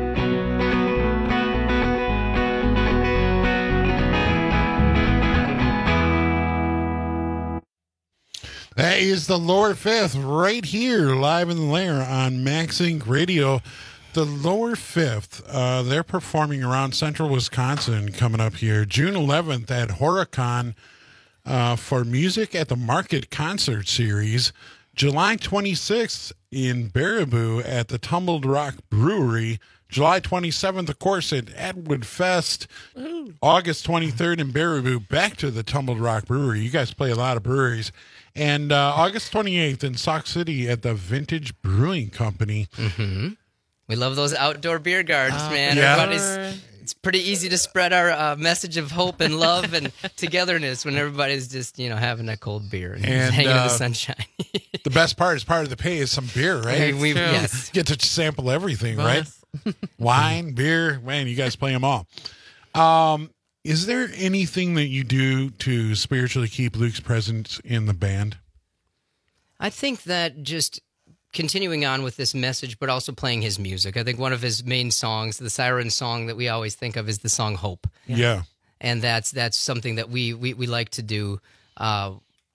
That is the Lower Fifth right here, live in the lair on Max Inc Radio. The Lower Fifth, uh, they're performing around central Wisconsin coming up here. June eleventh at Horicon uh, for Music at the Market Concert Series. July twenty-sixth in Baraboo at the Tumbled Rock Brewery. July twenty-seventh, of course, at Atwood Fest. Ooh. August twenty-third in Baraboo, back to the Tumbled Rock Brewery. You guys play a lot of breweries. And uh, August twenty-eighth in Sauk City at the Vintage Brewing Company. Mm-hmm. We love those outdoor beer gardens, uh, man. Yeah. Everybody's, it's pretty easy to spread our uh, message of hope and love and togetherness when everybody's just, you know, having a cold beer and, and hanging uh, in the sunshine. The best part is part of the pay is some beer, right? Hey, we, yes. You get to sample everything, Bonus. right? Wine, beer, man, you guys play them all. Um, is there anything that you do to spiritually keep Luke's presence in the band? I think that just continuing on with this message, but also playing his music. I think one of his main songs, the Siren song that we always think of, is the song Hope. Yeah. yeah. And that's that's something that we we, we like to do uh,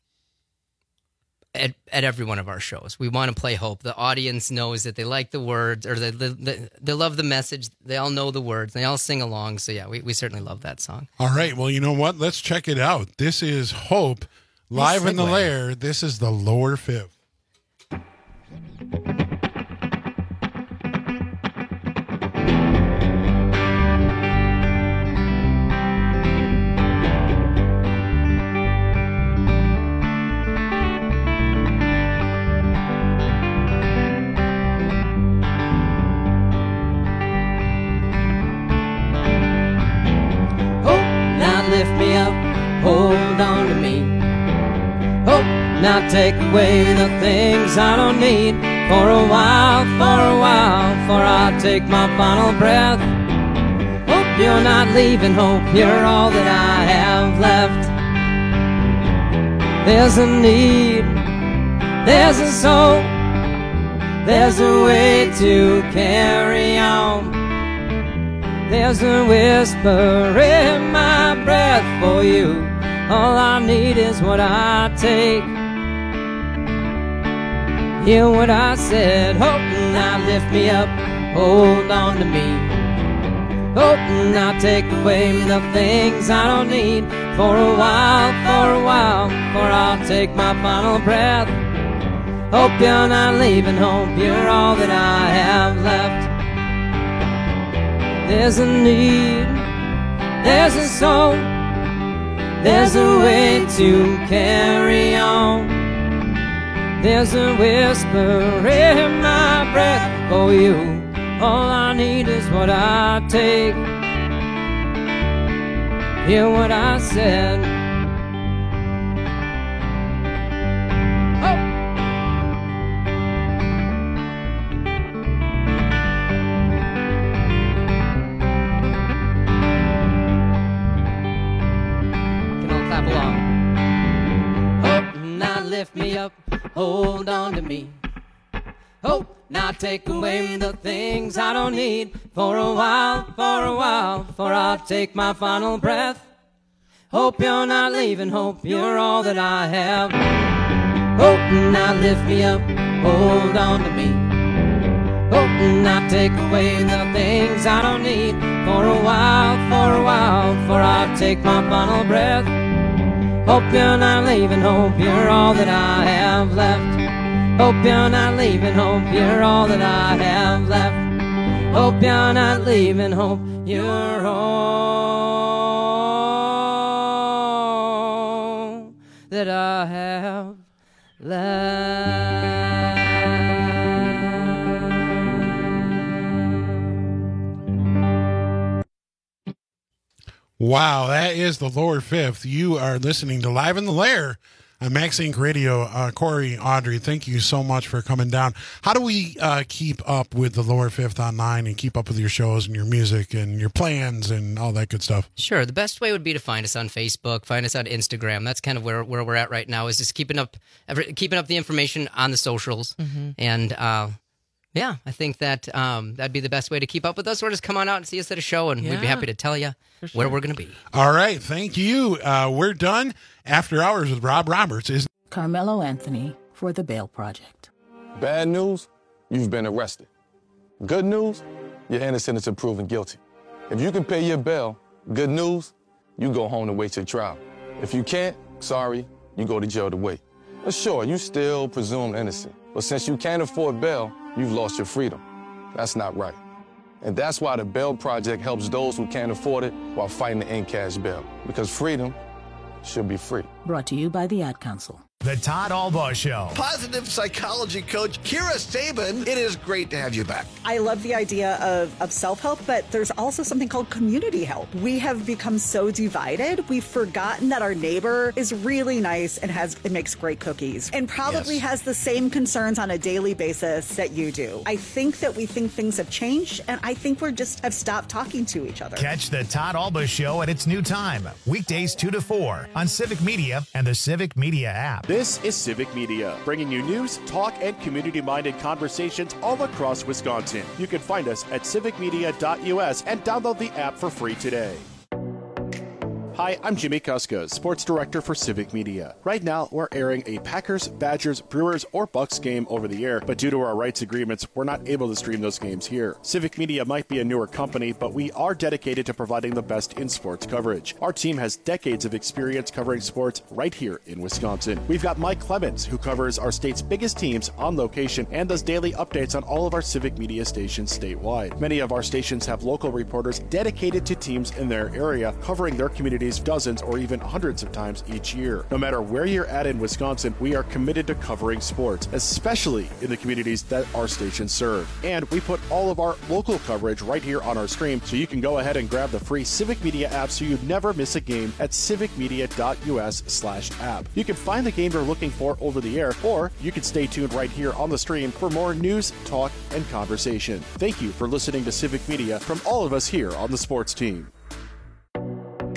at, at every one of our shows. We want to play Hope. The audience knows that they like the words, or they, they, they love the message. They all know the words. They all sing along. So, yeah, we, we certainly love that song. All right. Well, you know what? Let's check it out. This is Hope. Live nice in the lair, this is the Lower Fifth. Hope, now lift me up, hold on to me. Hope, now take away the things I don't need. For a while, for a while, for I'll take my final breath. Hope you're not leaving, hope you're all that I have left. There's a need, there's a soul, there's a way to carry on. There's a whisper in my breath for you. All I need is what I take. Hear what I said. Hope, now lift me up, hold on to me. Hope, now take away the things I don't need. For a while, for a while, for I'll take my final breath. Hope you're not leaving, hope you're all that I have left. There's a need, there's a soul, there's a way to carry on. There's a whisper in my breath for you. All I need is what I take. Hear what I said. Oh. Can all clap along. Hope, now lift me up, hold on to me. Hope, now take away the things I don't need. For a while, for a while, for I'll take my final breath. Hope you're not leaving, hope you're all that I have. Hope, now lift me up, hold on to me. Hope, now take away the things I don't need. For a while, for a while, for I'll take my final breath. Hope you're not leaving, hope you're all that I have left. Hope you're not leaving, hope you're all that I have left. Hope you're not leaving, hope you're all that I have left. Wow, that is the Lower Fifth. You are listening to Live in the Lair on Max Inc Radio. Uh, Corey, Audrey, thank you so much for coming down. How do we uh, keep up with the Lower Fifth online and keep up with your shows and your music and your plans and all that good stuff? Sure. The best way would be to find us on Facebook, find us on Instagram. That's kind of where, where we're at right now, is just keeping up every, keeping up the information on the socials. Mm-hmm. And uh, Yeah, I think that um, that'd be the best way to keep up with us, or just come on out and see us at a show, and we'd be Yeah, happy to tell you for where sure. we're going to be. All right. Thank you. Uh, we're done. After Hours with Rob Roberts is Carmelo Anthony for the Bail Project. Bad news, you've been arrested. Good news, you're innocent until proven guilty. If you can pay your bail, good news, you go home to wait your trial. If you can't, sorry, you go to jail to wait. But sure, you still presumed innocent. But since you can't afford bail, you've lost your freedom. That's not right. And that's why the Bail Project helps those who can't afford it while fighting to end cash bail. Because freedom should be free. Brought to you by the Ad Council. The Todd Albaugh Show. Positive psychology coach Kira Sabin, it is great to have you back. I love the idea of, of self-help, but there's also something called community help. We have become so divided, we've forgotten that our neighbor is really nice and has and makes great cookies and probably Yes. has the same concerns on a daily basis that you do. I think that we think things have changed, and I think we're just have stopped talking to each other. Catch the Todd Albaugh Show at its new time, weekdays two to four on Civic Media and the Civic Media app. This is Civic Media, bringing you news, talk, and community-minded conversations all across Wisconsin. You can find us at civic media dot U S and download the app for free today. Hi, I'm Jimmy Kuska, Sports Director for Civic Media. Right now, we're airing a Packers, Badgers, Brewers, or Bucks game over the air, but due to our rights agreements, we're not able to stream those games here. Civic Media might be a newer company, but we are dedicated to providing the best in sports coverage. Our team has decades of experience covering sports right here in Wisconsin. We've got Mike Clemens, who covers our state's biggest teams on location and does daily updates on all of our Civic Media stations statewide. Many of our stations have local reporters dedicated to teams in their area, covering their communities dozens or even hundreds of times each year. No matter where you're at in Wisconsin, we are committed to covering sports, especially in the communities that our stations serve. And we put all of our local coverage right here on our stream, so you can go ahead and grab the free Civic Media app so you never miss a game at civic media dot U S slash app. You can find the game you're looking for over the air, or you can stay tuned right here on the stream for more news, talk, and conversation. Thank you for listening to Civic Media from all of us here on the sports team.